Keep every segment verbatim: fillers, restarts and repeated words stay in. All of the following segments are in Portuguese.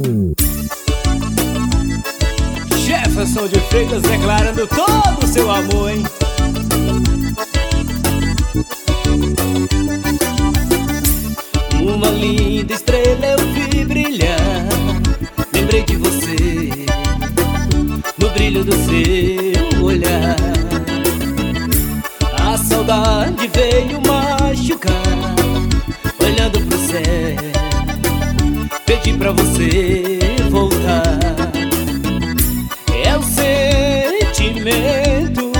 Jefferson de Freitas declarando todo o seu amor, hein? Uma linda estrela eu vi brilhar, lembrei de você no brilho do seu olhar. A saudade veio machucar, olhando pro céu, pedi pra você voltar. É o sentimento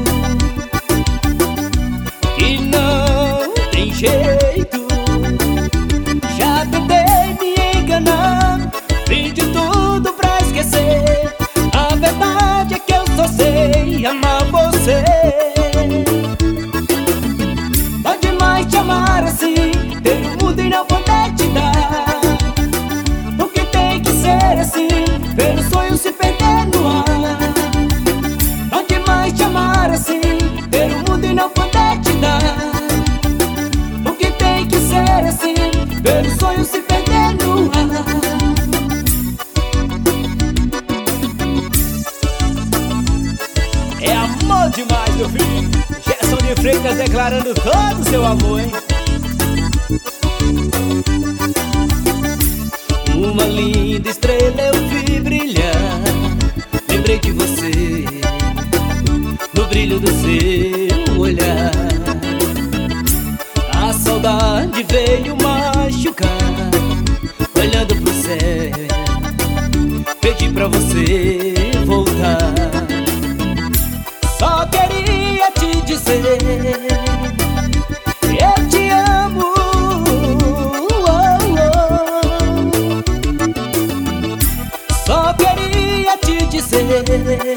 que não tem jeito. Já tentei me enganar, fiz de tudo pra esquecer. A verdade é que eu só sei amar você. Pode mais te amar assim, ter o mundo e não poder te dar. Porque tem que ser assim, ver o sonho se perder no ar. Pode mais te amar assim, ter o mundo e não poder te dar. Porque tem que ser assim, ver o sonho se perder no ar. É amor demais, meu filho. Jefferson de Freitas declarando todo o seu amor, hein? Uma linda estrela eu vi brilhar, lembrei de você no brilho do seu olhar. A saudade veio machucar, olhando pro céu, pedi pra você voltar. Só queria te dizer, eu te amo. Só queria te dizer,